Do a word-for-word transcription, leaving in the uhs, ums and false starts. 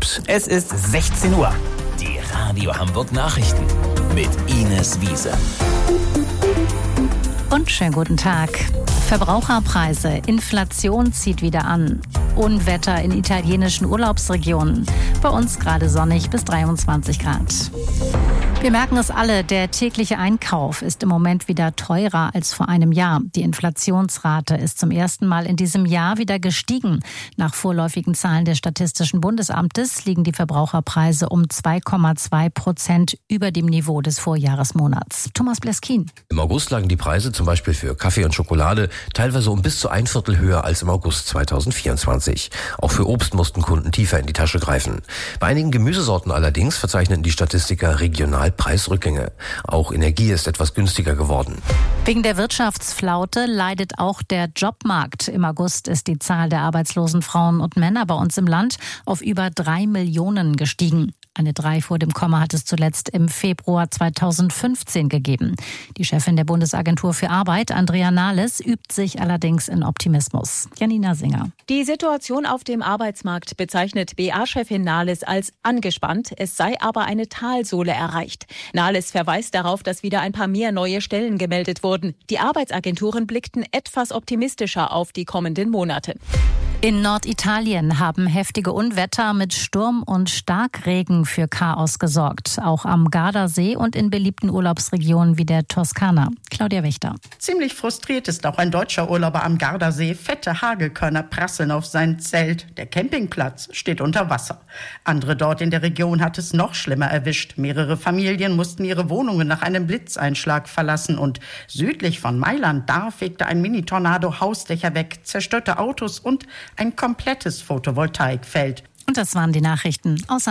Tipps. Es ist sechzehn Uhr. Die Radio Hamburg Nachrichten mit Ines Wiese. Und schönen guten Tag. Verbraucherpreise, Inflation zieht wieder an. Unwetter in italienischen Urlaubsregionen. Bei uns gerade sonnig bis dreiundzwanzig Grad. Wir merken es alle, der tägliche Einkauf ist im Moment wieder teurer als vor einem Jahr. Die Inflationsrate ist zum ersten Mal in diesem Jahr wieder gestiegen. Nach vorläufigen Zahlen des Statistischen Bundesamtes liegen die Verbraucherpreise um zwei Komma zwei Prozent über dem Niveau des Vorjahresmonats. Thomas Bleskin. Im August lagen die Preise zum Beispiel für Kaffee und Schokolade teilweise um bis zu ein Viertel höher als im August zweitausendvierundzwanzig. Auch für Obst mussten Kunden tiefer in die Tasche greifen. Bei einigen Gemüsesorten allerdings verzeichneten die Statistiker regional Preisrückgänge. Auch Energie ist etwas günstiger geworden. Wegen der Wirtschaftsflaute leidet auch der Jobmarkt. Im August ist die Zahl der arbeitslosen Frauen und Männer bei uns im Land auf über drei Millionen gestiegen. Eine drei vor dem Komma hat es zuletzt im Februar zweitausendfünfzehn gegeben. Die Chefin der Bundesagentur für Arbeit, Andrea Nahles, übt sich allerdings in Optimismus. Janina Singer. Die Situation auf dem Arbeitsmarkt bezeichnet B A-Chefin Nahles als angespannt. Es sei aber eine Talsohle erreicht. Nahles verweist darauf, dass wieder ein paar mehr neue Stellen gemeldet wurden. Die Arbeitsagenturen blickten etwas optimistischer auf die kommenden Monate. In Norditalien haben heftige Unwetter mit Sturm und Starkregen für Chaos gesorgt. Auch am Gardasee und in beliebten Urlaubsregionen wie der Toskana. Claudia Wächter. Ziemlich frustriert ist auch ein deutscher Urlauber am Gardasee. Fette Hagelkörner prasseln auf sein Zelt. Der Campingplatz steht unter Wasser. Andere dort in der Region hat es noch schlimmer erwischt. Mehrere Familien mussten ihre Wohnungen nach einem Blitzeinschlag verlassen. Und südlich von Mailand, da fegte ein Mini-Tornado Hausdächer weg, zerstörte Autos und ein komplettes Photovoltaikfeld. Und das waren die Nachrichten aus